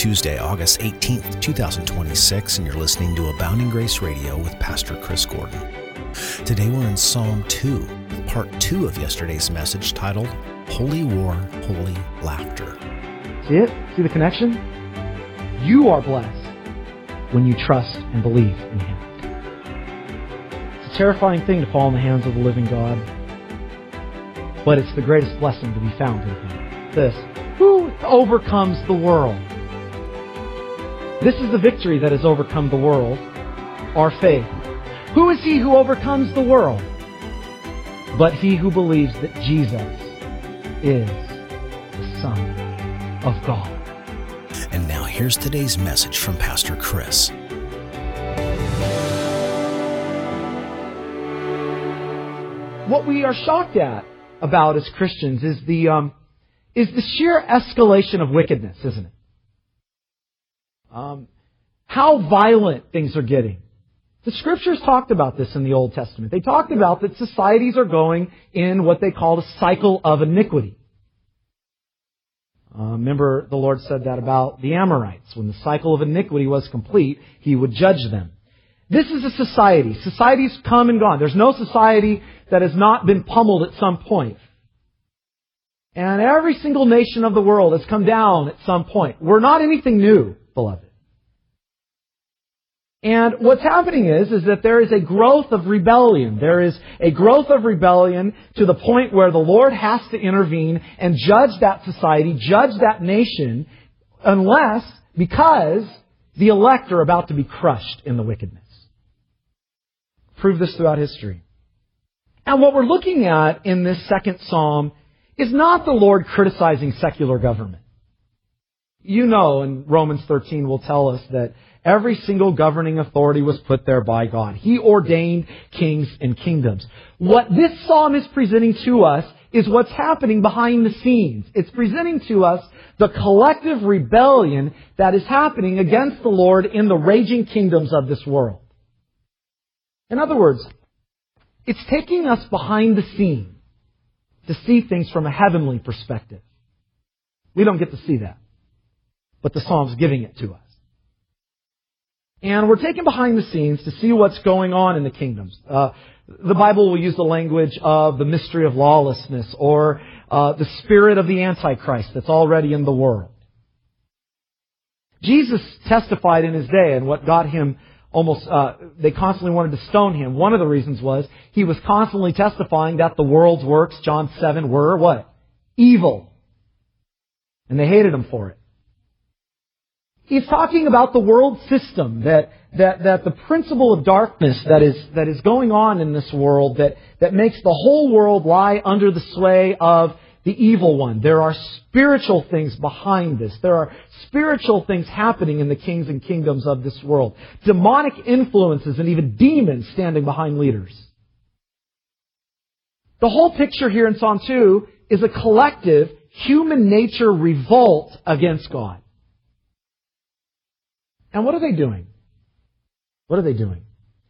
Tuesday, August 18th, 2026, and you're listening to Abounding Grace Radio with Pastor Chris Gordon. Today we're in Psalm 2, with part 2 of yesterday's message titled, Holy War, Holy Laughter. See it? See the connection? You are blessed when you trust and believe in Him. It's a terrifying thing to fall in the hands of the living God, but it's the greatest blessing to be found in Him. This, who overcomes the world? This is the victory that has overcome the world, our faith. Who is he who overcomes the world? But he who believes that Jesus is the Son of God. And now here's today's message from Pastor Chris. What we are shocked at about as Christians is the sheer escalation of wickedness, isn't it? How violent things are getting. The Scriptures talked about this in the Old Testament. They talked about that societies are going in what they called a cycle of iniquity. Remember, the Lord said that about the Amorites. When the cycle of iniquity was complete, He would judge them. This is a society. Societies come and gone. There's no society that has not been pummeled at some point. And every single nation of the world has come down at some point. We're not anything new, beloved. And what's happening is that there is a growth of rebellion. There is a growth of rebellion to the point where the Lord has to intervene and judge that society, judge that nation, because the elect are about to be crushed in the wickedness. Prove this throughout history. And what we're looking at in this second psalm is not the Lord criticizing secular government. You know, and Romans 13 will tell us that every single governing authority was put there by God. He ordained kings and kingdoms. What this psalm is presenting to us is what's happening behind the scenes. It's presenting to us the collective rebellion that is happening against the Lord in the raging kingdoms of this world. In other words, it's taking us behind the scene to see things from a heavenly perspective. We don't get to see that, but the psalm's giving it to us. And we're taken behind the scenes to see what's going on in the kingdoms. The Bible will use the language of the mystery of lawlessness or the spirit of the Antichrist that's already in the world. Jesus testified in His day, and what got Him they constantly wanted to stone Him. One of the reasons was He was constantly testifying that the world's works, John 7, were what? Evil. And they hated Him for it. He's talking about the world system, that the principle of darkness that is going on in this world, that makes the whole world lie under the sway of the evil one. There are spiritual things behind this. There are spiritual things happening in the kings and kingdoms of this world. Demonic influences and even demons standing behind leaders. The whole picture here in Psalm 2 is a collective human nature revolt against God. And what are they doing? What are they doing?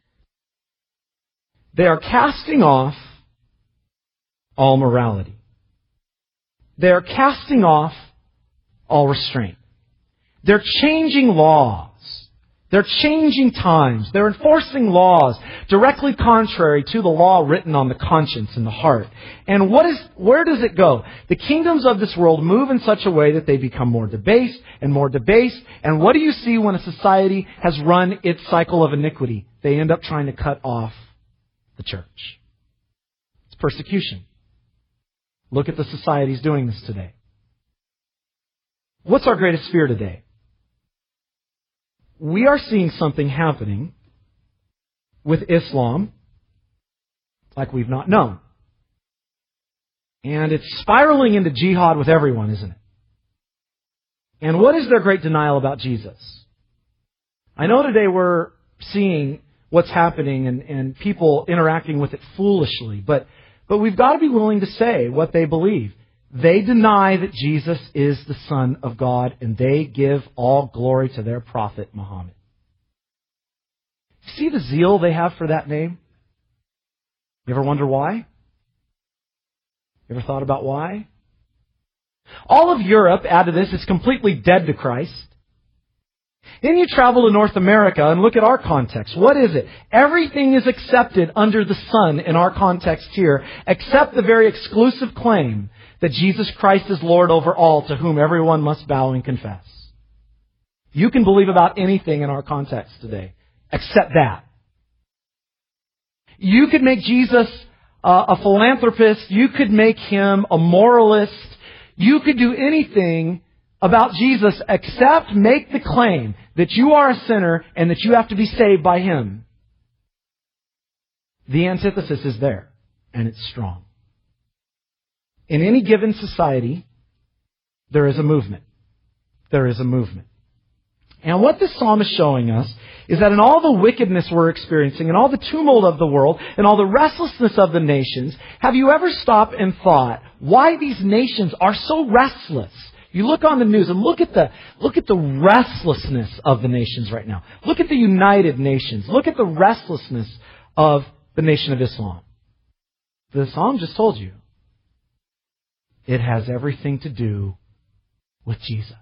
They are casting off all morality. They are casting off all restraint. They're changing laws. They're changing times. They're enforcing laws directly contrary to the law written on the conscience and the heart. And where does it go? The kingdoms of this world move in such a way that they become more debased and more debased. And what do you see when a society has run its cycle of iniquity? They end up trying to cut off the church. It's persecution. Look at the societies doing this today. What's our greatest fear today? We are seeing something happening with Islam like we've not known. And it's spiraling into jihad with everyone, isn't it? And what is their great denial about Jesus? I know today we're seeing what's happening and people interacting with it foolishly, but we've got to be willing to say what they believe. They deny that Jesus is the Son of God, and they give all glory to their prophet, Muhammad. See the zeal they have for that name? You ever wonder why? You ever thought about why? All of Europe, add to this, is completely dead to Christ. Then you travel to North America and look at our context. What is it? Everything is accepted under the sun in our context here, except the very exclusive claim that Jesus Christ is Lord over all, to whom everyone must bow and confess. You can believe about anything in our context today, except that. You could make Jesus a philanthropist. You could make Him a moralist. You could do anything about Jesus except make the claim that you are a sinner and that you have to be saved by Him. The antithesis is there, and it's strong. In any given society, there is a movement. There is a movement. And what this psalm is showing us is that in all the wickedness we're experiencing, and all the tumult of the world, and all the restlessness of the nations, have you ever stopped and thought why these nations are so restless? You look on the news and look at the restlessness of the nations right now. Look at the United Nations. Look at the restlessness of the Nation of Islam. The psalm just told you. It has everything to do with Jesus.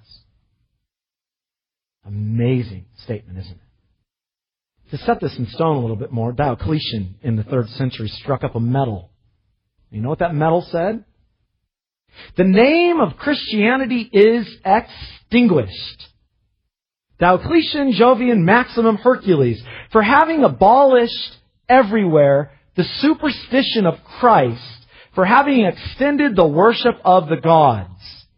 Amazing statement, isn't it? To set this in stone a little bit more, Diocletian in the 3rd century struck up a medal. You know what that medal said? The name of Christianity is extinguished. Diocletian, Jovian, Maximum, Hercules, for having abolished everywhere the superstition of Christ, for having extended the worship of the gods.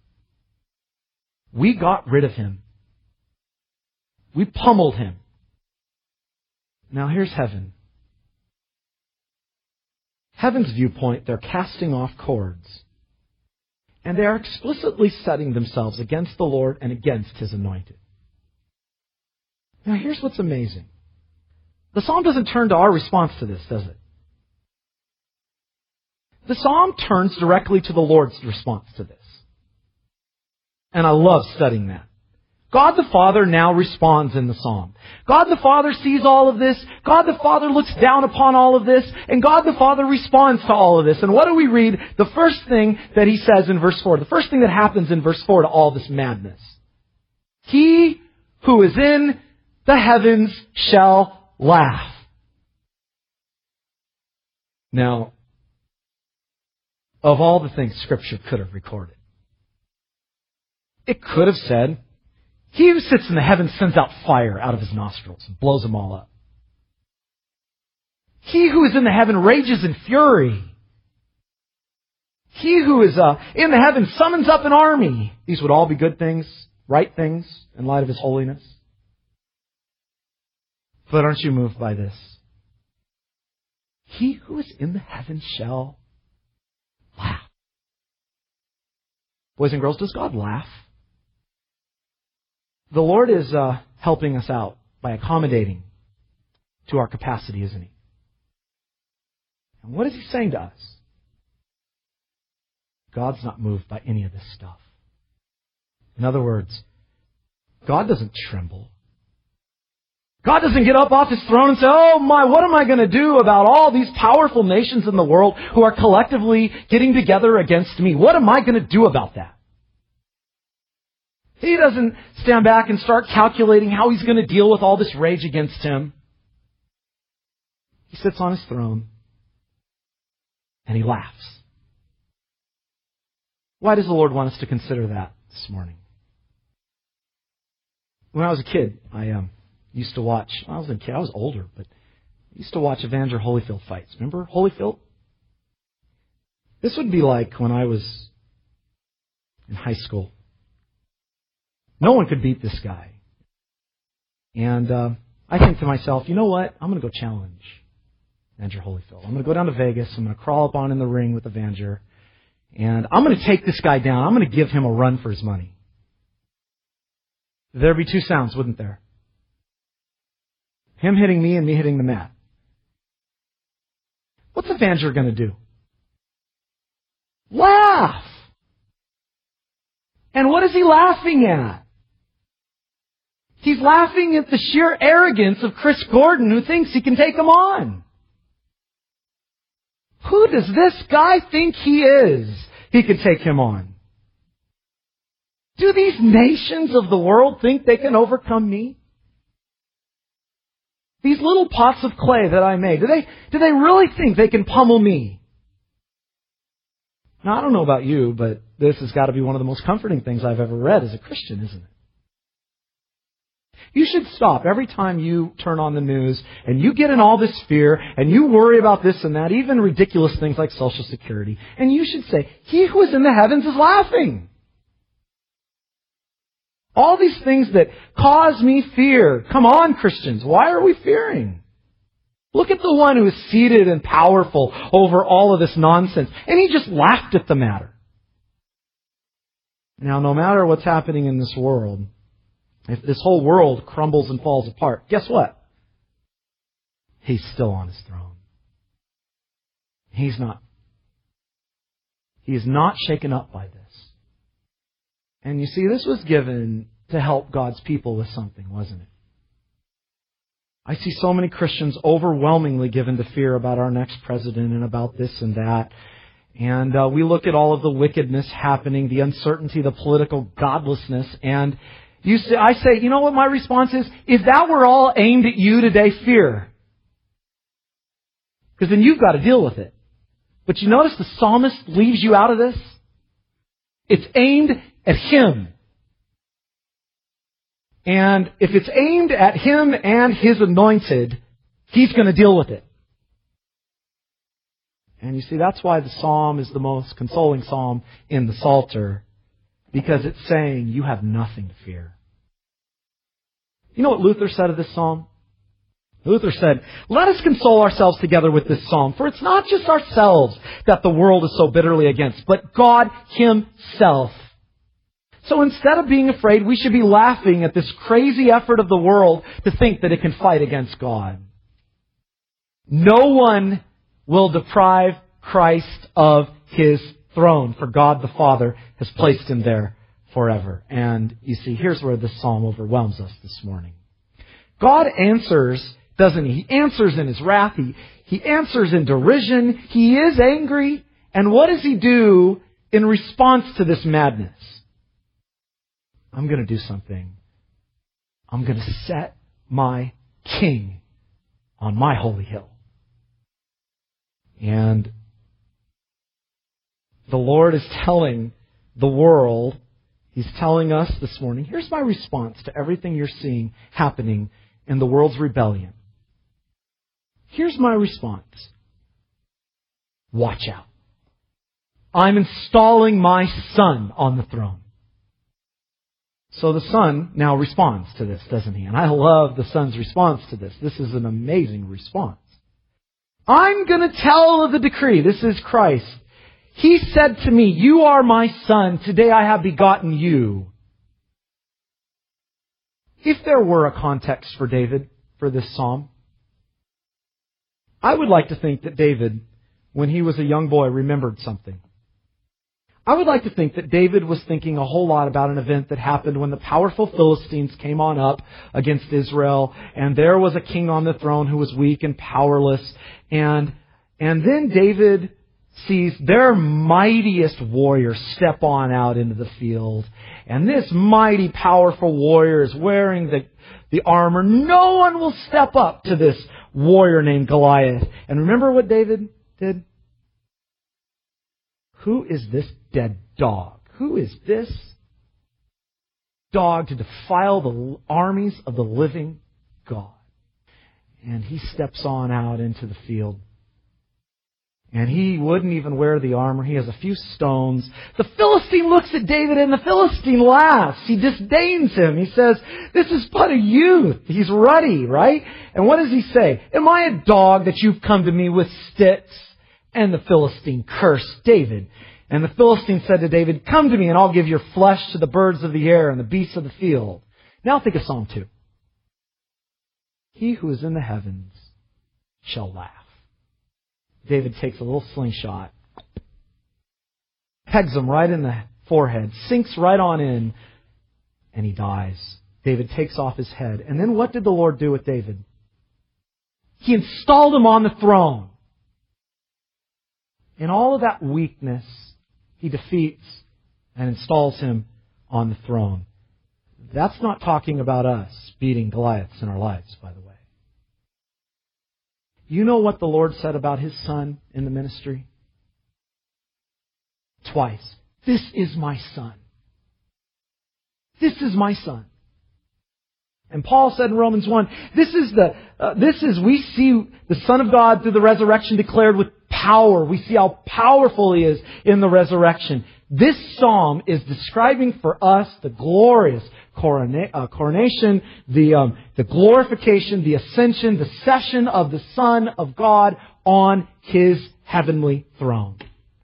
We got rid of Him. We pummeled Him. Now here's heaven. Heaven's viewpoint, they're casting off cords. And they are explicitly setting themselves against the Lord and against His anointed. Now here's what's amazing. The psalm doesn't turn to our response to this, does it? The psalm turns directly to the Lord's response to this. And I love studying that. God the Father now responds in the psalm. God the Father sees all of this. God the Father looks down upon all of this. And God the Father responds to all of this. And what do we read? The first thing that He says in verse 4. The first thing that happens in verse 4 to all this madness. He who is in the heavens shall laugh. Now, of all the things Scripture could have recorded, it could have said, He who sits in the heavens sends out fire out of His nostrils and blows them all up. He who is in the heaven rages in fury. He who is in the heaven summons up an army. These would all be good things, right things, in light of His holiness. But aren't you moved by this? He who is in the heavens shall laugh. Boys and girls, does God laugh? The Lord is helping us out by accommodating to our capacity, isn't He? And what is He saying to us? God's not moved by any of this stuff. In other words, God doesn't tremble. God doesn't get up off His throne and say, oh my, what am I going to do about all these powerful nations in the world who are collectively getting together against me? What am I going to do about that? He doesn't stand back and start calculating how He's going to deal with all this rage against Him. He sits on His throne and He laughs. Why does the Lord want us to consider that this morning? When I was a kid, I used to watch, I was older, but I used to watch Evander Holyfield fights. Remember Holyfield? This would be like when I was in high school. No one could beat this guy. And I think to myself, you know what? I'm going to go challenge Evander Holyfield. I'm going to go down to Vegas. I'm going to crawl up on in the ring with Evander. And I'm going to take this guy down. I'm going to give him a run for his money. There'd be two sounds, wouldn't there? Him hitting me and me hitting the mat. What's Evander going to do? Laugh! And what is he laughing at? He's laughing at the sheer arrogance of Chris Gordon, who thinks he can take him on. Who does this guy think he is? He can take him on. Do these nations of the world think they can overcome me? These little pots of clay that I made, do they really think they can pummel me? Now, I don't know about you, but this has got to be one of the most comforting things I've ever read as a Christian, isn't it? You should stop every time you turn on the news and you get in all this fear and you worry about this and that, even ridiculous things like Social Security. And you should say, He who is in the heavens is laughing. All these things that cause me fear. Come on, Christians. Why are we fearing? Look at the one who is seated and powerful over all of this nonsense. And He just laughed at the matter. Now, no matter what's happening in this world, if this whole world crumbles and falls apart, guess what? He's still on His throne. He's not. He is not shaken up by this. And you see, this was given to help God's people with something, wasn't it? I see so many Christians overwhelmingly given to fear about our next president and about this and that. And we look at all of the wickedness happening, the uncertainty, the political godlessness, and I say, you know what my response is? If that were all aimed at you today, fear. Because then you've got to deal with it. But you notice the psalmist leaves you out of this? It's aimed at him. And if it's aimed at him and his anointed, he's going to deal with it. And you see, that's why the psalm is the most consoling psalm in the Psalter. Because it's saying, you have nothing to fear. You know what Luther said of this psalm? Luther said, let us console ourselves together with this psalm, for it's not just ourselves that the world is so bitterly against, but God Himself. So instead of being afraid, we should be laughing at this crazy effort of the world to think that it can fight against God. No one will deprive Christ of His throne, for God the Father has placed Him there forever. And you see, here's where this psalm overwhelms us this morning. God answers, doesn't He? He answers in His wrath. He answers in derision. He is angry. And what does He do in response to this madness? I'm going to do something. I'm going to set my king on my holy hill. And the Lord is telling the world, He's telling us this morning, here's my response to everything you're seeing happening in the world's rebellion. Here's my response. Watch out. I'm installing my Son on the throne. So the Son now responds to this, doesn't He? And I love the Son's response to this. This is an amazing response. I'm going to tell the decree. This is Christ. He said to me, you are my Son. Today I have begotten you. If there were a context for David for this psalm, I would like to think that David, when he was a young boy, remembered something. I would like to think that David was thinking a whole lot about an event that happened when the powerful Philistines came on up against Israel, and there was a king on the throne who was weak and powerless, and then David sees their mightiest warrior step on out into the field, and this mighty, powerful warrior is wearing the armor. No one will step up to this warrior named Goliath. And remember what David did? Who is this dead dog? Who is this dog to defile the armies of the living God? And he steps on out into the field. And he wouldn't even wear the armor. He has a few stones. The Philistine looks at David and the Philistine laughs. He disdains him. He says, this is but a youth. He's ruddy, right? And what does he say? Am I a dog that you've come to me with sticks? And the Philistine cursed David. And the Philistine said to David, come to me and I'll give your flesh to the birds of the air and the beasts of the field. Now think of Psalm 2. He who is in the heavens shall laugh. David takes a little slingshot, pegs him right in the forehead, sinks right on in, and he dies. David takes off his head. And then what did the Lord do with David? He installed him on the throne. In all of that weakness, He defeats and installs him on the throne. That's not talking about us beating Goliaths in our lives, by the way. You know what the Lord said about His Son in the ministry? Twice. This is my Son. This is my Son. And Paul said in Romans 1, we see the Son of God through the resurrection declared with power. We see how powerful He is in the resurrection. This psalm is describing for us the glorious coronation, the glorification, the ascension, the session of the Son of God on His heavenly throne.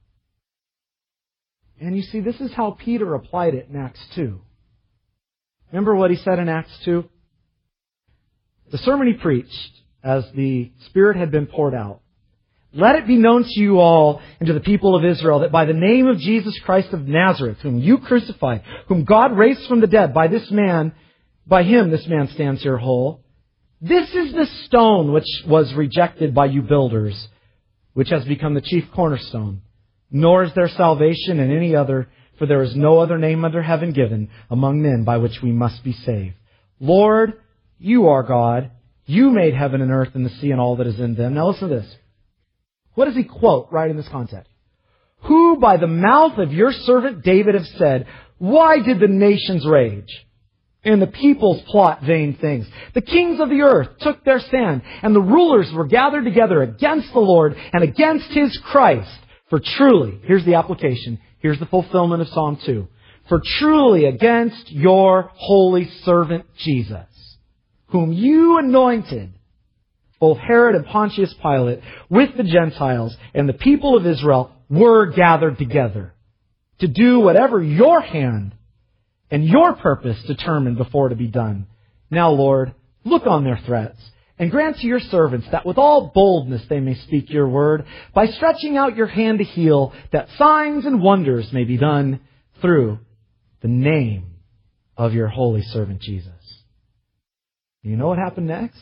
And you see, this is how Peter applied it in Acts 2. Remember what he said in Acts 2? The sermon he preached as the Spirit had been poured out. Let it be known to you all and to the people of Israel that by the name of Jesus Christ of Nazareth, whom you crucified, whom God raised from the dead, by Him this man stands here whole. This is the stone which was rejected by you builders, which has become the chief cornerstone. Nor is there salvation in any other, for there is no other name under heaven given among men by which we must be saved. Lord, You are God. You made heaven and earth and the sea and all that is in them. Now listen to this. What does he quote right in this context? Who by the mouth of your servant David have said, why did the nations rage and the peoples plot vain things? The kings of the earth took their stand and the rulers were gathered together against the Lord and against His Christ. For truly, here's the application, here's the fulfillment of Psalm 2. For truly against your holy servant Jesus, whom you anointed, both Herod and Pontius Pilate, with the Gentiles and the people of Israel, were gathered together to do whatever your hand and your purpose determined before to be done. Now, Lord, look on their threats and grant to your servants that with all boldness they may speak your word, by stretching out your hand to heal, that signs and wonders may be done through the name of your holy servant Jesus. You know what happened next?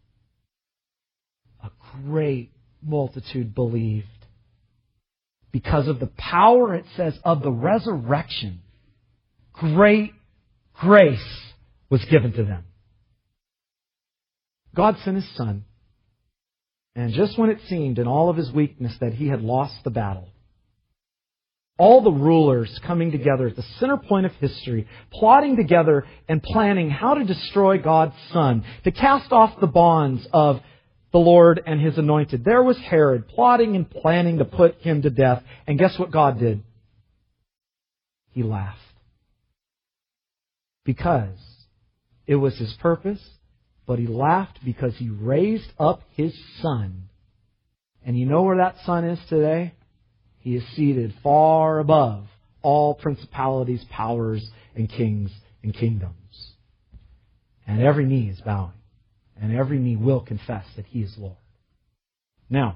A great multitude believed. Because of the power, it says, of the resurrection, great grace was given to them. God sent His Son, and just when it seemed in all of His weakness that He had lost the battle, all the rulers coming together at the center point of history, plotting together and planning how to destroy God's Son, to cast off the bonds of the Lord and His anointed. There was Herod plotting and planning to put Him to death. And guess what God did? He laughed. Because it was His purpose, but He laughed because He raised up His Son. And you know where that Son is today? He is seated far above all principalities, powers, and kings and kingdoms. And every knee is bowing. And every knee will confess that He is Lord. Now,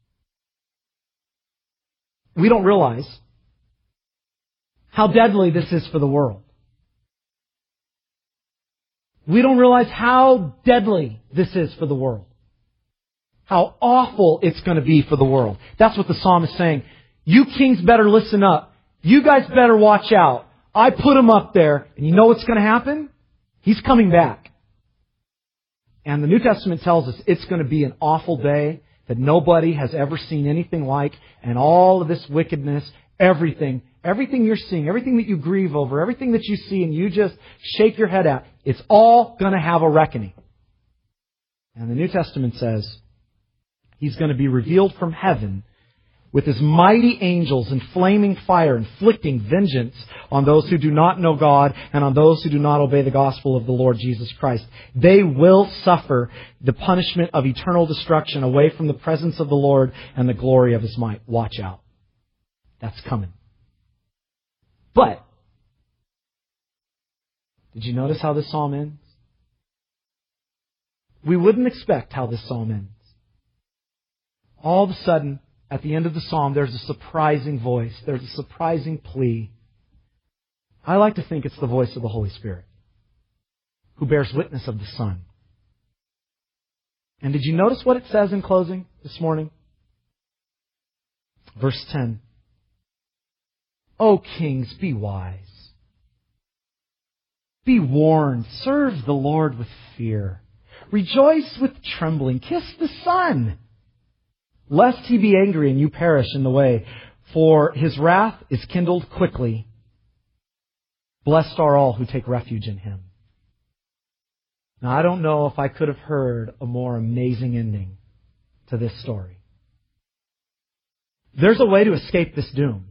we don't realize how deadly this is for the world. We don't realize how deadly this is for the world. How awful it's going to be for the world. That's what the psalm is saying. You kings better listen up. You guys better watch out. I put Him up there, and you know what's going to happen? He's coming back. And the New Testament tells us it's going to be an awful day that nobody has ever seen anything like, and all of this wickedness, everything you're seeing, everything that you grieve over, everything that you see and you just shake your head at, it's all going to have a reckoning. And the New Testament says He's going to be revealed from heaven with His mighty angels in flaming fire, inflicting vengeance on those who do not know God and on those who do not obey the gospel of the Lord Jesus Christ. They will suffer the punishment of eternal destruction away from the presence of the Lord and the glory of His might. Watch out. That's coming. But, did you notice how this psalm ends? We wouldn't expect how this psalm ends. All of a sudden, at the end of the psalm, there's a surprising voice. There's a surprising plea. I like to think it's the voice of the Holy Spirit, who bears witness of the Son. And did you notice what it says in closing this morning? Verse 10. O kings, be wise. Be warned. Serve the Lord with fear. Rejoice with trembling. Kiss the Son, lest he be angry and you perish in the way, for his wrath is kindled quickly. Blessed are all who take refuge in him. Now, I don't know if I could have heard a more amazing ending to this story. There's a way to escape this doom.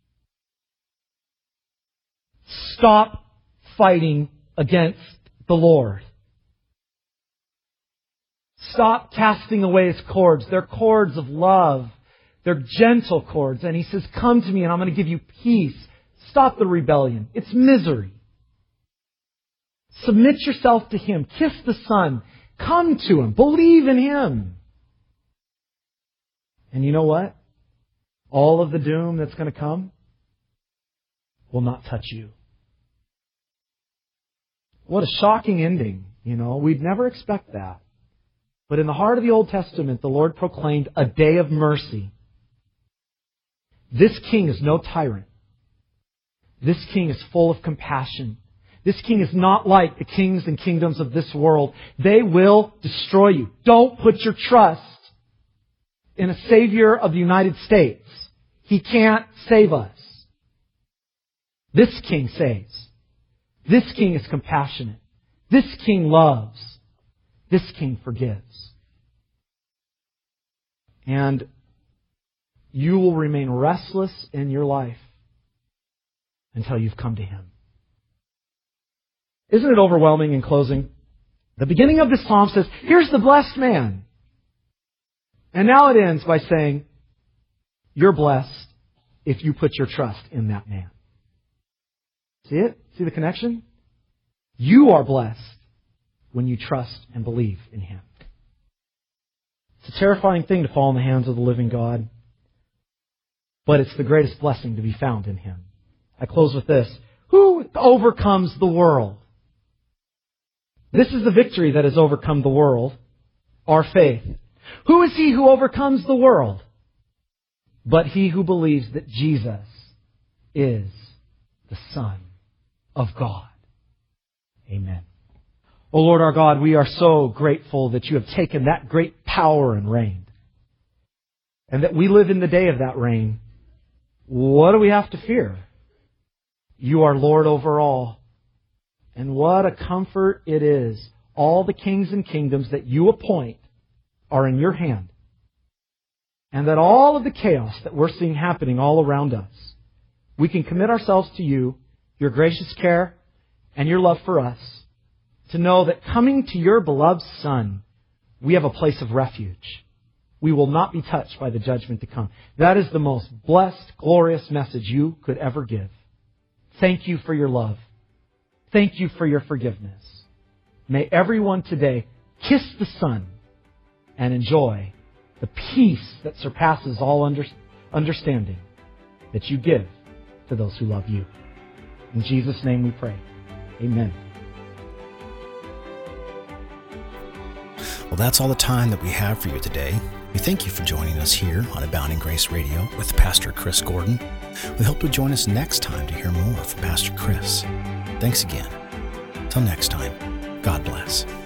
Stop fighting against the Lord. Stop casting away His cords. They're cords of love. They're gentle cords. And He says, come to me and I'm going to give you peace. Stop the rebellion. It's misery. Submit yourself to Him. Kiss the Son. Come to Him. Believe in Him. And you know what? All of the doom that's going to come will not touch you. What a shocking ending. We'd never expect that. But in the heart of the Old Testament, the Lord proclaimed a day of mercy. This king is no tyrant. This king is full of compassion. This king is not like the kings and kingdoms of this world. They will destroy you. Don't put your trust in a Savior of the United States. He can't save us. This king saves. This king is compassionate. This king loves. This king forgives. And you will remain restless in your life until you've come to Him. Isn't it overwhelming in closing? The beginning of this psalm says, here's the blessed man. And now it ends by saying, you're blessed if you put your trust in that man. See it? See the connection? You are blessed when you trust and believe in Him. It's a terrifying thing to fall in the hands of the living God, but it's the greatest blessing to be found in Him. I close with this. Who overcomes the world? This is the victory that has overcome the world, our faith. Who is he who overcomes the world? But he who believes that Jesus is the Son of God. Amen. O Lord our God, we are so grateful that You have taken that great power and reigned, and that we live in the day of that reign. What do we have to fear? You are Lord over all. And what a comfort it is. All the kings and kingdoms that You appoint are in Your hand. And that all of the chaos that we're seeing happening all around us, we can commit ourselves to You, Your gracious care, and Your love for us, to know that coming to Your beloved Son, we have a place of refuge. We will not be touched by the judgment to come. That is the most blessed, glorious message You could ever give. Thank You for Your love. Thank You for Your forgiveness. May everyone today kiss the Son and enjoy the peace that surpasses all understanding that You give to those who love You. In Jesus' name we pray. Amen. Well, that's all the time that we have for you today. We thank you for joining us here on Abounding Grace Radio with Pastor Chris Gordon. We hope you'll join us next time to hear more from Pastor Chris. Thanks again. Till next time, God bless.